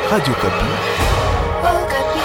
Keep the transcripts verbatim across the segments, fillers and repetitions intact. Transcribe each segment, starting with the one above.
Radio Kapi. Oh, Kapi.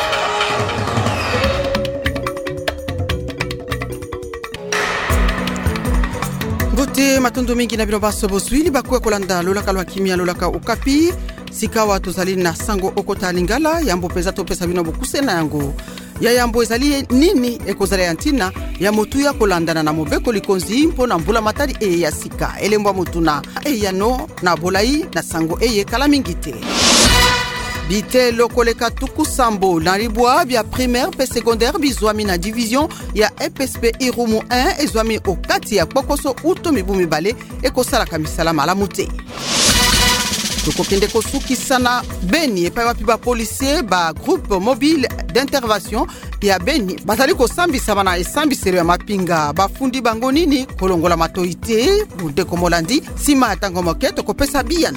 Ngote matundu mingi na bilobaso boswili bakuwa kolanda lolaka lwa kimia lolaka Okapi. Sikawa tozali na sango okota lingala yambo peza topesa bino bokuse na yango. Ya yambo ezali nini ekozala ya ntina ya motu ya kolandana na mobeko likonzi mpo na mbula matari eye ya sika. Elembwa motuna eye no na bolai na sango eye kala mingite. Bite lokoleka tuku sambo na libwa bia primaire pe secondaire bizwami na division ya E P S P Irumu un ezwami okati ya Bokoso uto mibumi bale ekosala kamisala malamu te. Tukokende kosukisa na Beni epai wapi ba policier ba groupe mobile d'intervention ya Beni bazali kosambisa bana esambiselo ya mapinga bafundi bango nini kolongola matoite budeko molandi sima atango moketo kopesa biyano.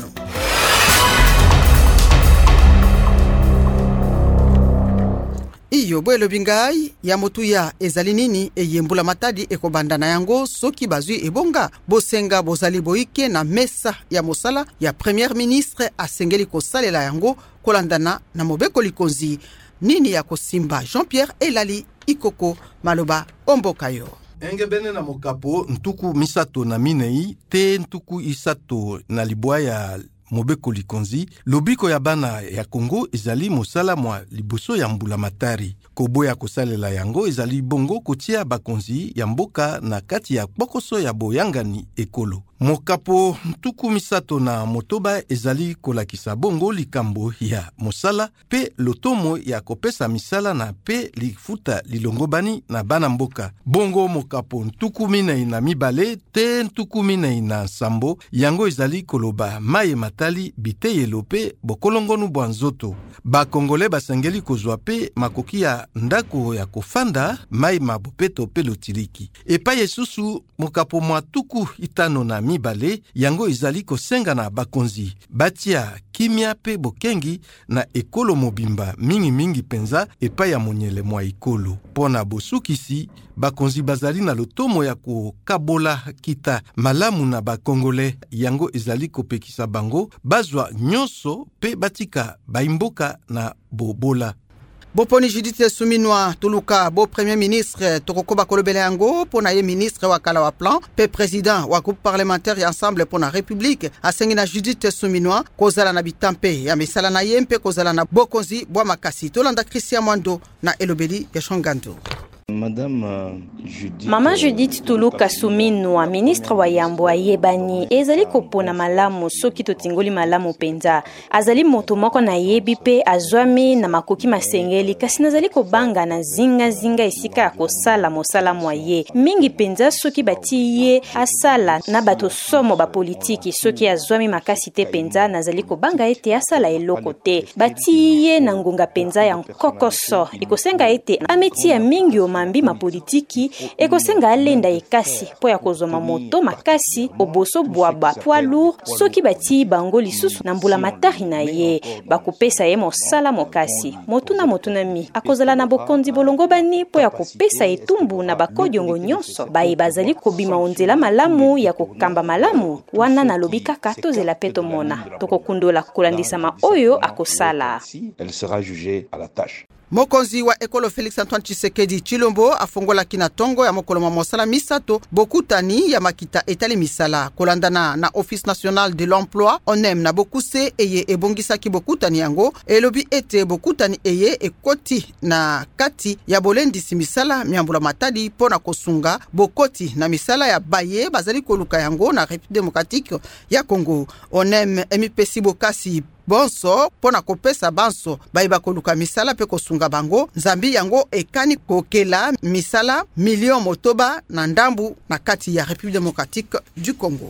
Iyo bwelo bingai ya motu ya ezali nini eyembula matadi ekobandana yango soki bazui ebonga bosenga bozali boike na mesa ya mosala ya premier ministre asengeli kosalela yango kolandana na mobeko likonzi nini ya kosimba Jean-Pierre Elali Ikoko maloba ombokayo. Enge bene na mokapo ntuku misato na minei te ntuku isato na libwa ya mobeko likonzi lobiko ya bana ya Kongo ezali mosala mwa liboso ya mbula matari koboya kosalela yango ezali bongo kotia bakonzi ya mboka na kati ya Bokoso ya boyangani ekolo. Mokapo ntuku misato na motoba ezali kolakisa bongo likambo ya mosala pe lotomo ya kopesa misala na pe lifuta lilongobani na bana mboka. Bongo mokapo ntuku minei na mibale te ntuku minei na sambo yango ezali koloba maye matali biteyelo pe bokolongonu bwa nzoto. Ba Kongole basengeli kozwa pe makoki ya ndako ya kofanda mai mabopeto pe lotiliki. Epa yesusu mokapo mwa tuku itano na mibale yango izali kosenga na bakonzi batia kimia pe bokengi na ekolo mobimba mingi mingi penza epa ya monyele mwa ekolo. Pona bosukisi bakonzi bazali na lotomo ya kokabola kita malamu na bakongole yango ezali kopekisa bango bazwa nyonso pe batika baimboka na bobola. Boponi Judith Suminwa tuluka bo premier ministre tokokoba kolobele yango pona ye ministre wakala wa plan pe président wa groupe parlementaire ya ensemble pona république asengi na Judith Suminwa kozala na bitampe ya misala na yempe kozala na bokonzi bwa makasi tolanda Christian Mwando na elobeli ya Shongando. Madame Judith Mama Judith Tuluka Suminwa ministre wa yambo ayebani ezali kopona malamu soki totingoli malamu penza azali moto moko na yebi pe azwami na makoki masengeli kasi nazali kobanga na zinga zinga esika ya kosala mosala mwaye mingi penza soki bati ye asala na bato somo ba politiki soki azwami makasi te penza nazali kobanga ete asala eloko te bati ye na ngunga penza ya kokoso ikosenga ete ameti ya mingi o mambi ma politiki ekosenga alenda ekasi po ya kozoma moto makasi oboso bwaba poids lourd soki bati bango lisusu na mbula matari na ye bakopesa ye mosala mokasi motu na motu na mi akozala na bokonzi bolongo bani po ya kopesa etumbu na bakodiongo nyonso baye bazali kobima onzela malamu ya kokamba malamu wana na lobi kaka tozela peto mona tokokundola kolandisa ma oyo akosala. Elle sera jugée à la tâche. Mokonzi wa ekolo Félix Antoine Tshisekedi Chilombo afongola kina tongo ya mokolo mwa mosala misato bokutani ya makita etali misala kolandana na Office National de l'Emploi onem na bokuse eye ebongisa ki bokutani yango elobi ete bokutani eye ekoti na kati ya bolendisi misala miambula matadi pona kosunga bokoti na misala ya baye bazali koluka yango na République démocratique ya Congo onem emipesi bokasi bonso pona kopesa banso baiba koluka misala pe kosunga bango nzambi yango ekani kokela misala million motoba na ndambu na kati ya République démocratique du Congo.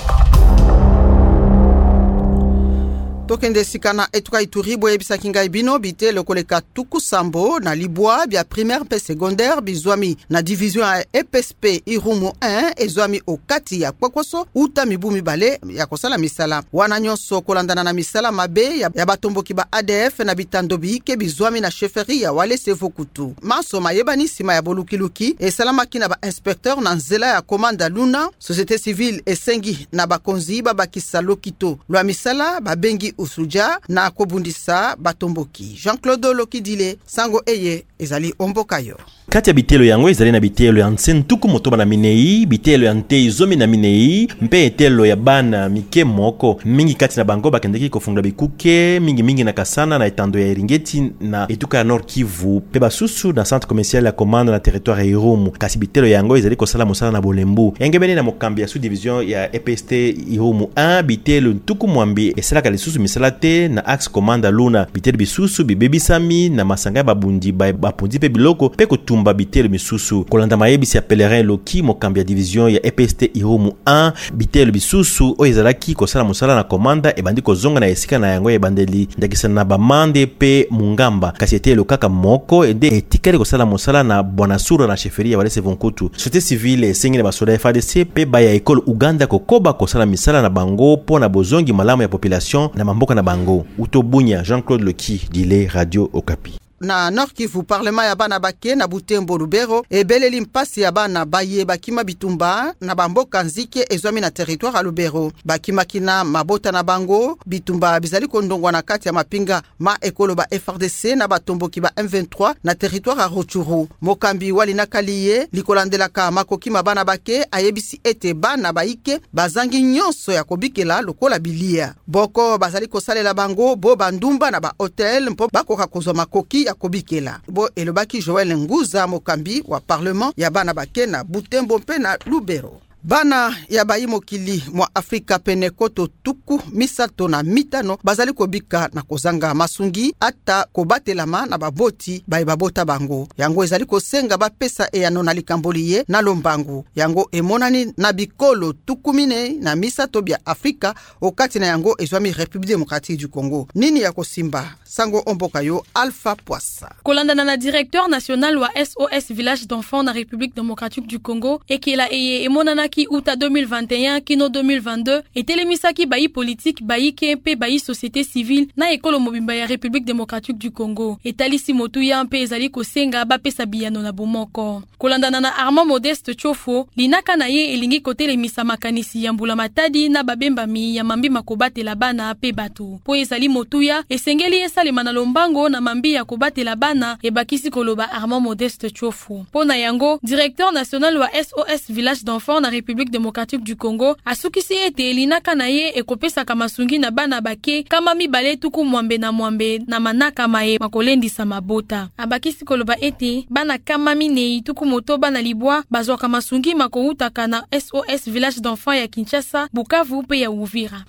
Tokende sikana etuka ituri boye bisakinga ibino bite lokoleka tuku sambo na libwa bia primaire pe secondaire bizwami na division ya E P S P Irumu un ezwami okati ya Bokoso uta mibumi bale ya kosala misala wana nyonso kolandana na misala mabe ya, ya batomboki ba A D F na bitandobi ke bizwami na chefferie ya wale sevokutu maso mayebani sima ya bolukiluki esalamaki na ba inspecteur na nzela ya komanda Luna société civile esengi na bakonzi babakisa lokito lwa misala babengi usuja na kobundisa batomboki. Jean-Claude Lokidile, sango eye ezali ombokayo. Kati ya bitelo yango ezali na bitelo ya nsentuku motoba na minei, bitelo ya ntei zomi na minei, mpe etelo ya bana mike moko. Mingi kati na bango bakendeki kofungula bikuke, mingi mingi na Kasana na etando ya Eringeti na etuka ya Nord Kivu, pe basusu na centre commercial ya Komando na territoire ya Irumu. Kasi bitelo yango ezali kosala mosala na Bolembu. Engebeni na mokambi ya sous-division ya E P S T Irumu un, bitelo ntuku mwambi esalaka lisusu misala te na axe Komanda Luna. Bitelo bisusu bibebisami na masanga babundi bapundi pe biloko pe kutu bitelo misusu kolanda mayebisi ya pelerin loki mokambi ya division ya E P S T Irumu un, bitelo bisusu o ezalaki kosala mosala na komanda ebandi kozonga na esika na yango ebandeli ndakisana na bamande pe mungamba kasi etelo kaka moko ede etikali kosala mosala na bwana sura na chefferie ya Walese Vonkutu. Société civile esengi na basoda F A R D C pe baya ekole Uganda kokoba kosala misala na bango po na bozongi malamu ya population na mamboka na bango. Utobunya Jean-Claude Loki, Dile Radio Okapi. Na Nord Kivu, parlement ya bana bake na Butembo Lubero ebeleli mpasi ya bana baye bakima bitumba na bamboka nzike ezwami na territoire ya Lubero. Bakima kina mabota na bango bitumba bizali kondongwa na kati ya mapinga ma ekolo ba F R D C na batomboki ba M vingt-trois na territoire ya Rutshuru. Mokambi wali nakaliye likolandelaka makoki mabana bake ayebisi ete bana baike bazangi nyonso ya kobikela lokola bilia. Boko bazali kosalela bango bo bandumba na ba hotel mpo bakoka kozwa makoki ya kobikela. Bo elobaki Joël Nguza, mokambi wa parlement ya bana bake na Butembo mpe na Lubero. Bana ya bayi mokili mwa Afrika pene koto tuku misato na mitano bazali kobika na kozanga masungi ata kobatelama na baboti bayi babota bango. Yango ezali kosenga bapesa eyano na likamboliye na lombangu. Yango emonani na bikolo tuku mine na misato bya Afrika okati na yango ezwami République démocratique du Congo. Nini ya kosimba sango omboka yo Alpha Poissa. Kolandana na directeur national wa S O S village d'enfants na République démocratique du Congo ekela eye emonana ki uta deux mille vingt et un kino deux mille vingt-deux etelemisaki bayi politique bayi kempe bayi société civile na ekolo mobimba ya République démocratique du Congo. Etalisi motuya mpe ezali kosenga bapesa biyano na bomoko. Kolandana na Armand Modeste Chofo linaka na ye elingi kotelemisa makanisi ya mbula matadi na babembami ya mambi makobatela bana pe bato. Po ezali motuya esengeli esalema na lombango na mambi ya kobatela bana ebakisi koloba Armand Modeste Chofo. Po na yango directeur national wa S O S village d'enfants na République démocratique du Congo asukisi ete linaka na ye ekopesa kamasungi na bana bake kama mibale tuku mwambe na mwambe na manaka mae makolendisa mabota. Abakisi koloba ete bana kama minei tuku motoba na libwa bazwa kamasungi makoutaka na S O S village d'enfants ya Kinshasa, Bukavu pe ya Uvira.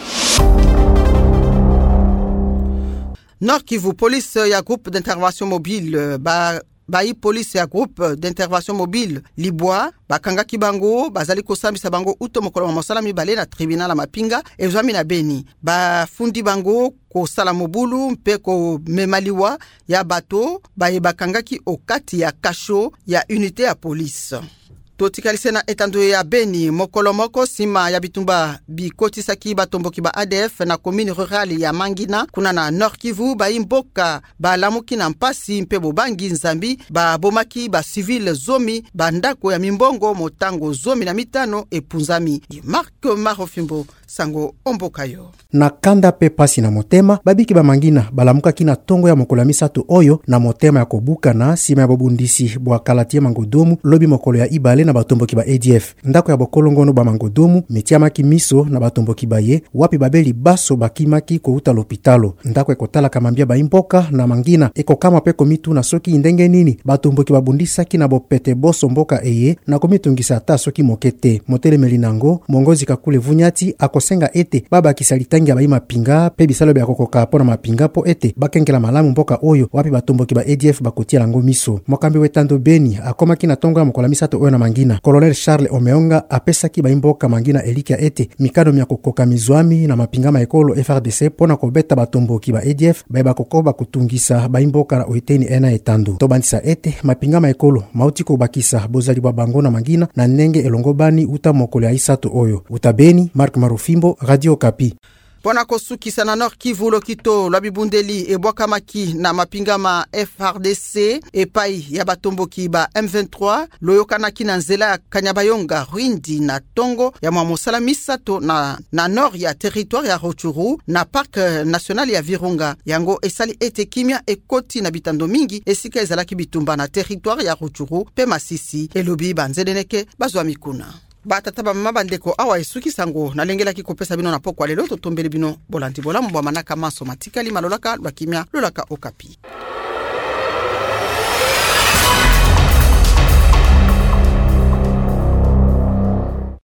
Nord Kivu, police ya groupe d'intervention mobile ba bayi police ya groupe d'intervention mobile Libwa bakanga kibango bazali kosambisa bango uto mokolo mosala mibale na tribunal la mapinga ezwami na Beni. Ba fundi bango ko sala mobulu mpe ko memaliwa ya bato baye bakangaki okati ya kasho ya unité ya police. Totikalise na etando ya Beni mokolo moko sima ya bitumba bikotisaki batomboki ba A D F na commune rurale ya Mangina kuna na Nord Kivu ba imboka ba lamuki na mpasi mpe bobangi nzambi ba bomaki ba civil zomi ba ndako ya mimbongo motango zomi na mitano epunzami. Marc Marofimbo sango ombokayo. Na kanda pe pasi na motema babiki ba Mangina balamuka kina tongo ya mokolo misato oyo na motema ya kobuka na sima ya bobundisi bwa kalatie mangodomu lobi mokolo ya ibale na batomboki ba A D F. Ndako ya bokolongono ba mangodomu metiamaki miso na batomboki ba ye wapi babeli baso bakimaki kouta lopitalo. Ndako ekotala kamambia ba imboka na Mangina ekokama pe komitu na soki indenge nini batomboki babundisaki na bopete boso mboka eye na komitungisa ata soki mokete. Motele melinango mongozi kakule vunyati akosenga ete baba kisalitangi ya baima pinga pe bisalo bya kokoka pona mapinga po ete bakengela malamu mboka oyo wapi batomboki ba A D F bakotia lango miso. Mokambi wetando Beni akomaki na tongo ya mokola misato oyo na Mangina. Colonel Charles Omeonga apesaki baimboka Mangina elikia ete mikado mya kokoka mizwami na mapinga maekolo F R D C pona kobeta batomboki ba A D F baiba kokoba kutungisa baimboka na oiteni ena etando. Tobandisa ete mapinga maekolo mauti kobakisa bozali bwa bango na Mangina na nenge elongobani uta mokolo ya isato oyo. Utabeni Mark Marufimbo, Radio Kapi. pona kosukisa na Nord Kivu lokito lwa bibundeli ebwakamaki na mapingama F R D C epai ya batomboki ba M vingt-trois loyokanaki na nzela ya Kanyabayonga Rwindi na Tongo ya mwa mosala misato na, na nord ya territoire ya Rutshuru na Parc National ya Virunga. Yango esali ete kimia ekoti na bitando mingi esika ezalaki bitumba na territoire ya Rutshuru pe Masisi elobi banzedeneke bazwa mikuna. Batata ba mama bandeko awa esuki sango nalengelaki kopesa bino na pokwa lelo totombele bino bolandi bolamu bwa manaka maso matikali malolaka lwa kimia lolaka Okapi.